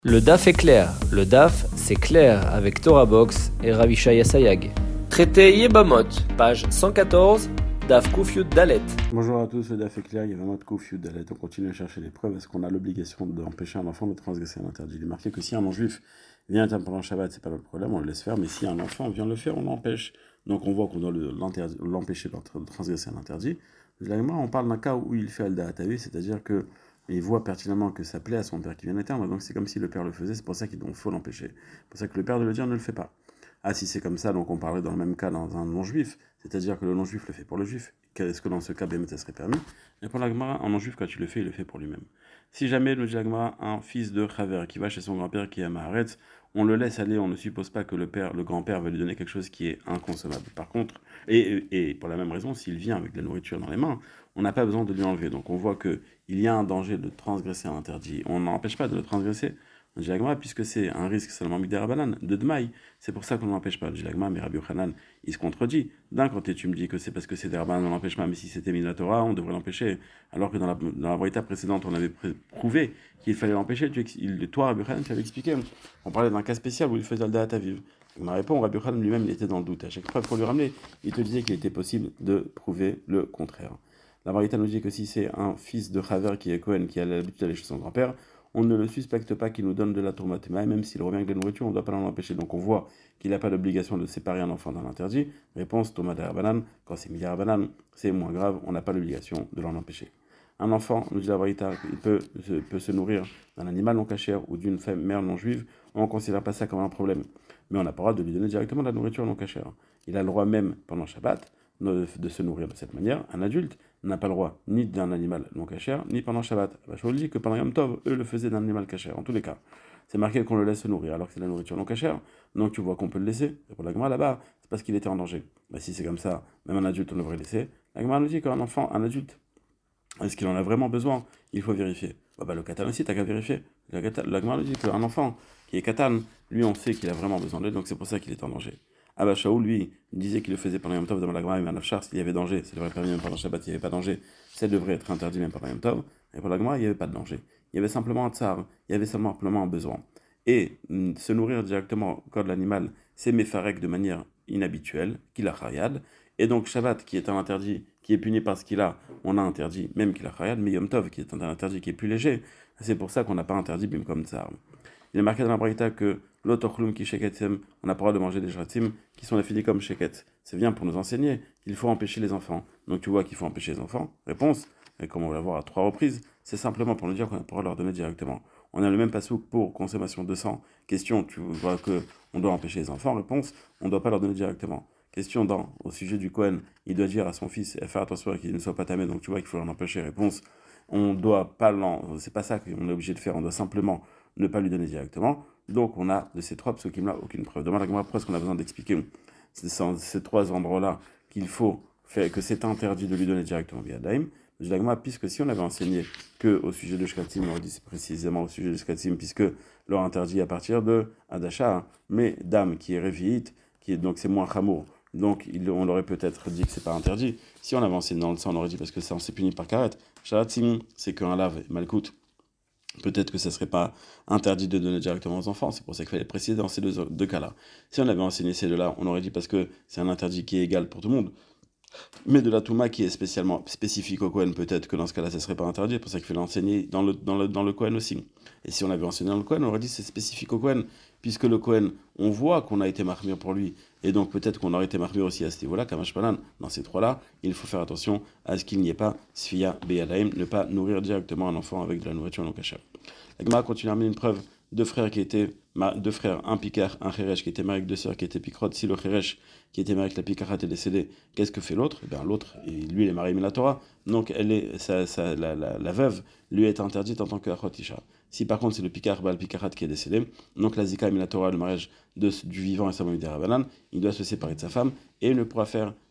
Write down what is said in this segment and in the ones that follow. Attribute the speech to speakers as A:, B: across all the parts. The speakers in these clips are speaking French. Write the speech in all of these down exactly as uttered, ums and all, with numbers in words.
A: Le D A F est clair. Le D A F, c'est clair avec Torah Box et Ravishaya Sayag. Traité Yebamot, page cent quatorze, D A F Koufyud Dalet.
B: Bonjour à tous, le D A F est clair, il y a vraiment de Koufyud Dalet. On continue à chercher les preuves. Est-ce qu'on a l'obligation d'empêcher un enfant de transgresser un interdit? Il est marqué que si un non-juif vient pendant le Shabbat, c'est pas notre problème, on le laisse faire, mais si un enfant vient le faire, on l'empêche. Donc on voit qu'on doit l'empêcher de transgresser un interdit. On parle d'un cas où il fait Al-Da'atavi, c'est-à-dire que il voit pertinemment que ça plaît à son père qui vient d'éteindre, donc c'est comme si le père le faisait, c'est pour ça qu'il faut l'empêcher. C'est pour ça que le père de le dire ne le fait pas. Ah, si c'est comme ça, donc on parlerait dans le même cas dans un non-juif, c'est-à-dire que le non-juif le fait pour le juif. Est-ce que dans ce cas, B M ça serait permis? Et pour la Gemara, un non-juif, quand tu le fais, il le fait pour lui-même. Si jamais, nous dit la Gemara, un fils de Chaver qui va chez son grand-père qui est à Maharetz, on le laisse aller, on ne suppose pas que le père, le grand-père va lui donner quelque chose qui est inconsommable. Par contre, et, et pour la même raison, s'il vient avec de la nourriture dans les mains, on n'a pas besoin de lui enlever. Donc on voit qu'il y a un danger de transgresser un interdit. On n'empêche pas de le transgresser. Dilagma, puisque c'est un risque seulement midérabanan, de dmaï, c'est pour ça qu'on ne l'empêche pas. Dilagma, mais Rabbi Yochanan, il se contredit. D'un côté, tu me dis que c'est parce que c'est dérabanan, on l'empêche pas, mais si c'était Minatora, on devrait l'empêcher. Alors que dans la, dans la braïta précédente, on avait prouvé qu'il fallait l'empêcher. Tu, il, toi, Rabbi Yochanan, tu avais expliqué. On parlait d'un cas spécial où il faisait le da'at aviv. Ma réponse, Rabbi Yochanan lui-même, il était dans le doute. À chaque preuve qu'on lui ramenait, il te disait qu'il était possible de prouver le contraire. La braïta nous dit que si c'est un fils de Chaver qui est Cohen, qui a l'habitude d'aller chez son grand-père, on ne le suspecte pas qu'il nous donne de la tourmatema, et même s'il revient avec de la nourriture, on ne doit pas l'en empêcher. Donc on voit qu'il n'a pas d'obligation de séparer un enfant d'un interdit. Réponse, tomate banane, quand c'est milliard banane, c'est moins grave, on n'a pas l'obligation de l'en empêcher. Un enfant, nous dit la Braïta, il peut, peut se nourrir d'un animal non cachère ou d'une femme mère non juive, on ne considère pas ça comme un problème. Mais on n'a pas le droit de lui donner directement de la nourriture non cachère. Il a le droit même, pendant Shabbat, de se nourrir de cette manière. Un adulte n'a pas le droit ni d'un animal non cachère, ni pendant Shabbat. Je vous le dis que pendant Yom Tov, eux le faisaient d'un animal cachère, en tous les cas. C'est marqué qu'on le laisse se nourrir, alors que c'est de la nourriture non cachère. Donc tu vois qu'on peut le laisser. Et pour la Gemara là-bas, c'est parce qu'il était en danger. Bah, si c'est comme ça, même un adulte, on devrait le laisser. La Gemara nous dit qu'un enfant, un adulte, est-ce qu'il en a vraiment besoin? Il faut vérifier. Bah, bah le katan aussi, t'as qu'à vérifier. La Gemara nous dit qu'un enfant qui est katan, lui, on sait qu'il a vraiment besoin d'aide, donc c'est pour ça qu'il est en danger. Abba Shaul, lui, il disait qu'il le faisait pendant Yom Tov dans la Gemara, mais un afshar, s'il y avait danger, ça devrait être permis même pendant Shabbat, s'il n'y avait pas danger, ça devrait être interdit même pendant Yom Tov. Et pour la Gemara, il n'y avait pas de danger. Il y avait simplement un tsar, il y avait simplement un besoin. Et mm, se nourrir directement au corps de l'animal, c'est méfarek de manière inhabituelle, qu'il a chayad. Et donc Shabbat, qui est un interdit, qui est puni parce qu'il a, on a interdit, même qu'il a chayad, mais Yom Tov, qui est un interdit qui est plus léger, c'est pour ça qu'on n'a pas interdit bim comme tsar. Il est marqué dans la Braïta que l'otochlum qui sheketsem, on n'a pas le droit de manger des shratim qui sont définis comme sheket. C'est bien pour nous enseigner qu'il faut empêcher les enfants. Donc tu vois qu'il faut empêcher les enfants. Réponse, et comme on va la voir à trois reprises, c'est simplement pour nous dire qu'on n'a pas le droit de leur donner directement. On a le même pasouk pour consommation de sang. Question, tu vois que on doit empêcher les enfants. Réponse, on ne doit pas leur donner directement. Question dans, au sujet du Kohen, il doit dire à son fils et faire attention à qu'il ne soit pas tamé, donc tu vois qu'il faut l'en empêcher. Réponse, on doit pas l'en, c'est pas ça qu'on est obligé de faire, on doit simplement ne pas lui donner directement. Donc on a de ces trois psukim-là aucune preuve. Demande à moi pourquoi est-ce qu'on a besoin d'expliquer ces, ces trois endroits-là qu'il faut faire, que c'est interdit de lui donner directement via Daim. Je dis puisque si on avait enseigné que au sujet de Shkatim, on dit précisément au sujet de Shkatim, puisque leur interdit à partir de Adasha, mais Dame qui est révite, qui est donc c'est moins chamour. Donc il, on aurait peut-être dit que c'est pas interdit. Si on avait enseigné dans le sang, on aurait dit parce que ça on s'est puni par karet. Shalatim, c'est qu'un lave malkout. Peut-être que ça ne serait pas interdit de donner directement aux enfants, c'est pour ça qu'il fallait préciser dans ces deux, deux cas-là. Si on avait enseigné ces deux-là, on aurait dit parce que c'est un interdit qui est égal pour tout le monde. Mais de la Touma qui est spécialement spécifique au Kohen, peut-être que dans ce cas-là, ça ne serait pas interdit, c'est pour ça qu'il fallait l'enseigner dans le, dans, le, dans le Kohen aussi. Et si on avait enseigné dans le Kohen, on aurait dit que c'est spécifique au Kohen, puisque le Kohen, on voit qu'on a été marmire pour lui, et donc peut-être qu'on aurait été marmire aussi à ce niveau-là, Kamash Panan. Dans ces trois-là, il faut faire attention à ce qu'il n'y ait pas Sfia Beyalaim, ne pas nourrir directement un enfant avec de la nourriture non cachère. La Gemara continue à amener une preuve. Deux frères qui étaient, deux frères, un Picard, un Kheresh qui était marié avec deux sœurs qui étaient Picrot. Si le Kheresh qui était marié avec la Picarat est décédé, qu'est-ce que fait l'autre? Eh bien l'autre, lui il est marié avec la Torah, donc elle est, ça, ça, la, la, la veuve lui est interdite en tant que Achot Isha. Si par contre c'est le Picard, bah, le Picarat qui est décédé, donc la Zika et la Torah, le mariage de, du vivant et sa des Rabanan, il doit se séparer de sa femme et il ne pourra faire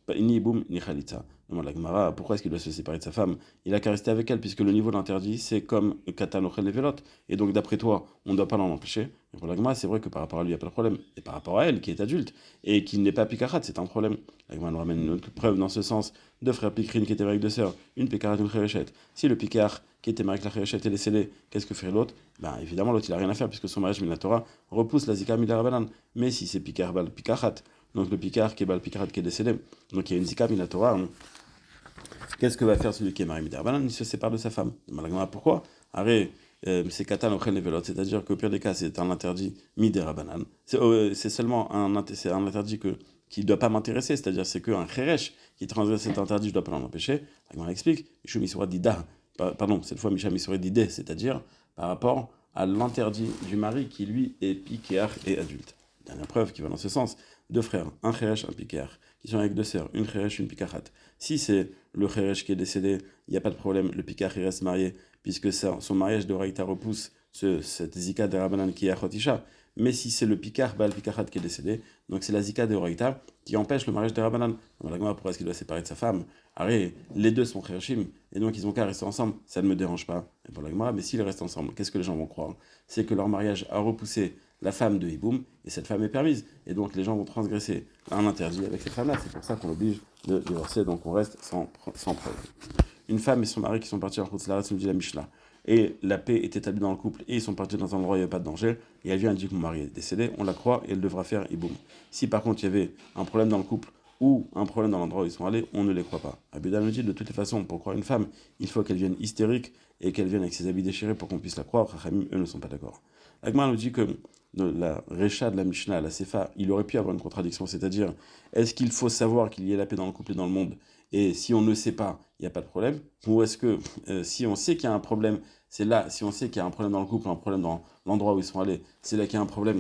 B: ni boum, ni khalitza. Demande la Gemara, pourquoi est-ce qu'il doit se séparer de sa femme? Il a qu'à rester avec elle, puisque le niveau d'interdit, c'est comme Katan Ochel Levelot. Et donc, d'après toi, on ne doit pas l'en empêcher. Et pour la Gemara, c'est vrai que par rapport à lui, il n'y a pas de problème. Et par rapport à elle, qui est adulte, et qui n'est pas Pikachat, c'est un problème. La Gemara nous ramène une autre preuve dans ce sens. Deux frères Pikrin qui étaient avec deux sœurs, une Pikarat et une Khereshet. Si le Pikar qui était marié avec la Khereshet est décédé, qu'est-ce que ferait l'autre? Ben évidemment, l'autre, il n'a rien à faire, puisque son mariage Minatora repousse la Zika Midarabanan. Mais si c'est Pikar Bal Pikachat, donc le Pikar qui est Bal Pikarat qui est décédé, donc il y a une Zika Minatora, hein. Qu'est-ce que va faire celui qui est marié Midarabanan? Il se sépare de sa femme. Pourquoi? Arrête, euh, c'est Katan Ochel Levelot, c'est-à-dire qu'au pire des cas, c'est un interdit Midarabanan. C'est euh, seulement un, c'est un interdit que, qui ne doit pas m'intéresser, c'est-à-dire c'est qu'un Kheresh qui transgresse cet interdit, je ne dois pas l'en empêcher. La explique, Mishum Isura Dida, pardon, cette fois Misham Isura Didé, c'est-à-dire par rapport à l'interdit du mari qui lui est piquéar et adulte. Dernière preuve qui va dans ce sens, deux frères, un Kheresh, un piquéar, qui sont avec deux sœurs, une Kheresh, une pikachat. Si c'est le Kheresh qui est décédé, il n'y a pas de problème, le pikar il reste marié, puisque ça, son mariage de Raïta repousse ce, cette zika de Rabanan qui est à Khotisha. Mais si c'est le pikar, bah, le pikachat qui est décédé, donc c'est la zika de Raïta qui empêche le mariage de Rabanan. Donc la Gemara, pourquoi est-ce qu'il doit se séparer de sa femme? Arrête, les deux sont Khereshim, et donc ils ont qu'à rester ensemble, ça ne me dérange pas. Et pour la Gemara, mais s'ils restent ensemble, qu'est-ce que les gens vont croire? C'est que leur mariage a repoussé la femme de Hiboum, et cette femme est permise. Et donc les gens vont transgresser un interdit avec cette femme-là. C'est pour ça qu'on oblige de divorcer, donc on reste sans, sans preuve. Une femme et son mari qui sont partis en Khoutslarat, nous dit la Mishnah, et la paix est établie dans le couple, et ils sont partis dans un endroit où il n'y avait pas de danger, et elle vient et dit que mon mari est décédé, on la croit, et elle devra faire Hiboum. Si par contre il y avait un problème dans le couple, ou un problème dans l'endroit où ils sont allés, on ne les croit pas. Abudan nous dit, de toutes les façons, pour croire une femme, il faut qu'elle vienne hystérique, et qu'elle vienne avec ses habits déchirés pour qu'on puisse la croire. Chachamim, eux, ne sont pas d'accord. Agmar nous dit que la Recha de la Mishnah, la Sefa, il aurait pu avoir une contradiction, c'est-à-dire, est-ce qu'il faut savoir qu'il y ait la paix dans le couple et dans le monde, et si on ne sait pas, il n'y a pas de problème, ou est-ce que euh, si on sait qu'il y a un problème, c'est là, si on sait qu'il y a un problème dans le couple, un problème dans l'endroit où ils sont allés, c'est là qu'il y a un problème.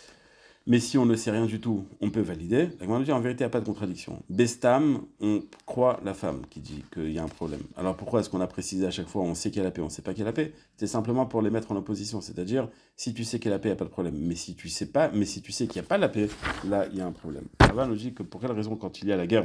B: Mais si on ne sait rien du tout, on peut valider. La Gemara nous dit en vérité, il n'y a pas de contradiction. Bestam, on croit la femme qui dit qu'il y a un problème. Alors pourquoi est-ce qu'on a précisé à chaque fois on sait qu'il y a la paix, on ne sait pas qu'il y a la paix? C'est simplement pour les mettre en opposition. C'est-à-dire, si tu sais qu'il y a la paix, il n'y a pas de problème. Mais si tu sais pas, mais si tu sais qu'il n'y a pas la paix, là, il y a un problème. Rava nous dit que pour quelle raison, quand il y a la guerre,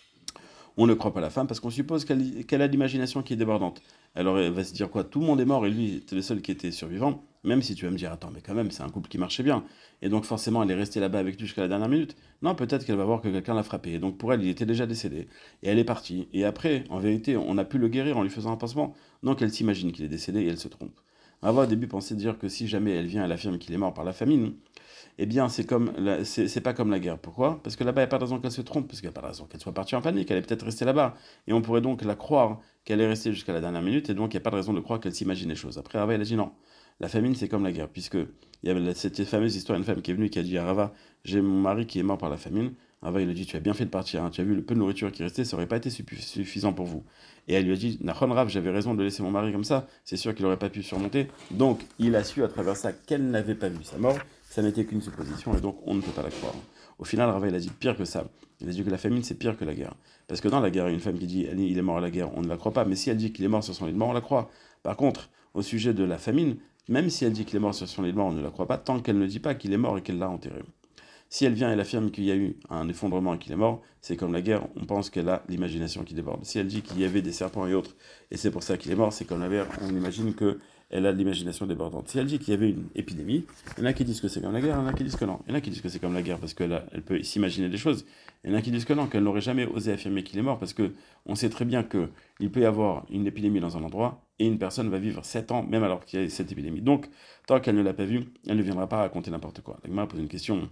B: on ne croit pas la femme? Parce qu'on suppose qu'elle, qu'elle a l'imagination qui est débordante. Alors elle va se dire quoi? Tout le monde est mort et lui, c'était le seul qui était survivant. Même si tu vas me dire, attends, mais quand même, c'est un couple qui marchait bien. Et donc forcément, elle est restée là-bas avec lui jusqu'à la dernière minute. Non, peut-être qu'elle va voir que quelqu'un l'a frappé. Et donc pour elle, il était déjà décédé. Et elle est partie. Et après, en vérité, on a pu le guérir en lui faisant un pansement. Donc elle s'imagine qu'il est décédé et elle se trompe. On va au début penser dire que si jamais elle vient, elle affirme qu'il est mort par la famine, eh bien, c'est comme la, c'est, c'est pas comme la guerre. Pourquoi? Parce que là-bas, il n'y a pas de raison qu'elle se trompe, parce qu'il n'y a pas de raison qu'elle soit partie en panique, elle est peut-être restée là-bas. Et on pourrait donc la croire qu'elle est restée jusqu'à la dernière minute, et donc il n'y a pas de raison de croire qu'elle s'imagine les choses. Après, Rava, il a dit non. La famine, c'est comme la guerre, puisque il y avait cette fameuse histoire d'une femme qui est venue et qui a dit à Rava, j'ai mon mari qui est mort par la famine. Rava, il a dit, tu as bien fait de partir, hein. Tu as vu le peu de nourriture qui restait, ça n'aurait pas été suffisant pour vous. Et elle lui a dit, Nachon Rav, j'avais raison de laisser mon mari comme ça, c'est sûr qu'il n'aurait pas pu surmonter. Donc, il a su à travers ça qu'elle n'avait pas vu sa mort, ça n'était qu'une supposition, et donc on ne peut pas la croire. Au final, Rava, il a dit pire que ça. Il a dit que la famine, c'est pire que la guerre. Parce que dans la guerre, une femme qui dit, il est mort à la guerre, on ne la croit pas, mais si elle dit qu'il est mort sur son lit de mort, on la croit. Par contre, au sujet de la famine, même si elle dit qu'il est mort sur son lit de mort, on ne la croit pas, tant qu'elle ne dit pas qu'il est mort et qu'elle l'a enterré. Si elle vient et elle affirme qu'il y a eu un effondrement et qu'il est mort, c'est comme la guerre, on pense qu'elle a l'imagination qui déborde. Si elle dit qu'il y avait des serpents et autres, et c'est pour ça qu'il est mort, c'est comme la guerre, on imagine qu'elle a l'imagination débordante. Si elle dit qu'il y avait une épidémie, il y en a qui disent que c'est comme la guerre, il y en a qui disent que non. Il y en a qui disent que c'est comme la guerre parce qu'elle a, elle peut s'imaginer des choses. Il y en a qui disent que non, qu'elle n'aurait jamais osé affirmer qu'il est mort parce qu'on sait très bien qu'il peut y avoir une épidémie dans un endroit et une personne va vivre sept ans même alors qu'il y a cette épidémie. Donc, tant qu'elle ne l'a pas vue, elle ne viendra pas raconter n'importe quoi. La Gemara pose une question.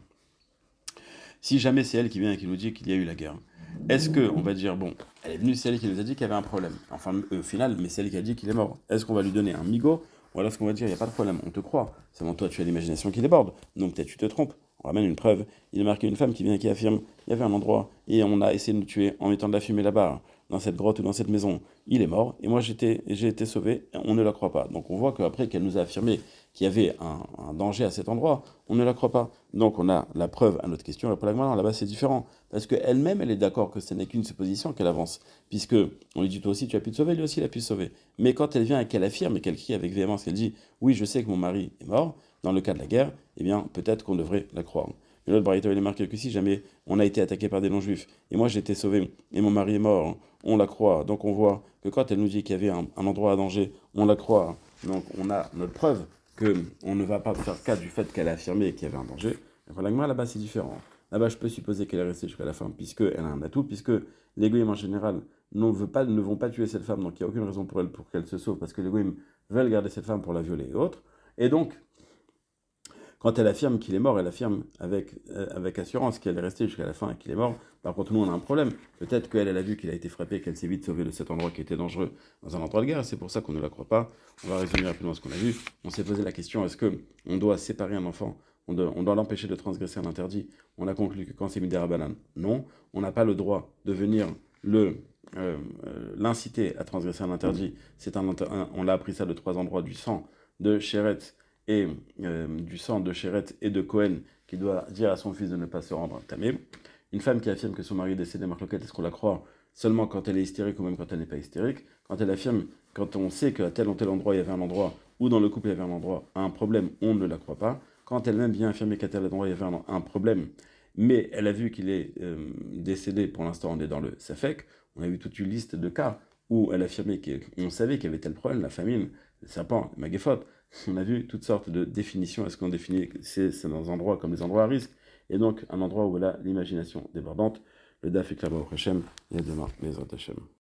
B: Si jamais c'est elle qui vient et qui nous dit qu'il y a eu la guerre, est-ce qu'on va dire, bon, elle est venue, c'est elle qui nous a dit qu'il y avait un problème, enfin euh, au final, mais c'est elle qui a dit qu'il est mort, est-ce qu'on va lui donner un migot, ou alors est-ce qu'on va dire, il n'y a pas de problème, on te croit, seulement toi tu as l'imagination qui déborde, donc peut-être tu te trompes. On ramène une preuve, il est marqué une femme qui vient et qui affirme, il y avait un endroit, et on a essayé de nous tuer en mettant de la fumée là-bas, dans cette grotte ou dans cette maison, il est mort, et moi j'étais, j'ai été sauvé, on ne la croit pas. Donc on voit qu'après qu'elle nous a affirmé qu'il y avait un, un danger à cet endroit, on ne la croit pas. Donc on a la preuve à notre question, et pour la Gemara, là-bas c'est différent, parce qu'elle-même elle est d'accord que ce n'est qu'une supposition qu'elle avance, puisque on lui dit toi aussi tu as pu te sauver, lui aussi il a pu se sauver. Mais quand elle vient et qu'elle affirme et qu'elle crie avec véhémence, qu'elle dit oui je sais que mon mari est mort, dans le cas de la guerre, eh bien peut-être qu'on devrait la croire. Et l'autre Braïta, il est marqué que si jamais on a été attaqué par des non-juifs, et moi j'ai été sauvé, et mon mari est mort, on la croit. Donc on voit que quand elle nous dit qu'il y avait un, un endroit à danger, on la croit. Donc on a notre preuve qu'on ne va pas faire cas du fait qu'elle a affirmé qu'il y avait un danger. Et voilà, là-bas c'est différent. Là-bas, je peux supposer qu'elle est restée jusqu'à la fin, puisqu'elle a un atout, puisque les goïms en général ne, veut pas, ne vont pas tuer cette femme, donc il n'y a aucune raison pour elle pour qu'elle se sauve, parce que les goïms veulent garder cette femme pour la violer et autres. Et donc, quand elle affirme qu'il est mort, elle affirme avec, euh, avec assurance qu'elle est restée jusqu'à la fin et qu'il est mort. Par contre, nous, on a un problème. Peut-être qu'elle, elle a vu qu'il a été frappé, qu'elle s'est vite sauvée de cet endroit qui était dangereux dans un endroit de guerre, et c'est pour ça qu'on ne la croit pas. On va résumer rapidement ce qu'on a vu. On s'est posé la question, est-ce qu'on doit séparer un enfant? On doit, on doit l'empêcher de transgresser un interdit? On a conclu que quand c'est Midera Banan, non. On n'a pas le droit de venir le... Euh, euh, l'inciter à transgresser un interdit. C'est un, un, on l'a appris ça de trois endroits: du sang, de Chéret, et euh, du sang de Chéret et de Cohen, qui doit dire à son fils de ne pas se rendre tamé. Une femme qui affirme que son mari est décédé, Marloquette, est-ce qu'on la croit seulement quand elle est hystérique ou même quand elle n'est pas hystérique? Quand elle affirme, quand on sait qu'à tel ou tel endroit il y avait un endroit, ou dans le couple il y avait un endroit, un problème, on ne la croit pas. Quand elle-même vient affirmer qu'à tel endroit il y avait un, un problème, mais elle a vu qu'il est euh, décédé, pour l'instant on est dans le Safek, on a vu toute une liste de cas où elle affirmait qu'on savait qu'il y avait tel problème, la famine, le serpent, le magéphot. On a vu toutes sortes de définitions. Est-ce qu'on définit que c'est dans un endroit comme les endroits à risque, et donc un endroit où elle a l'imagination débordante? Le daf est clair au Hachem, et à demain, les Hashem.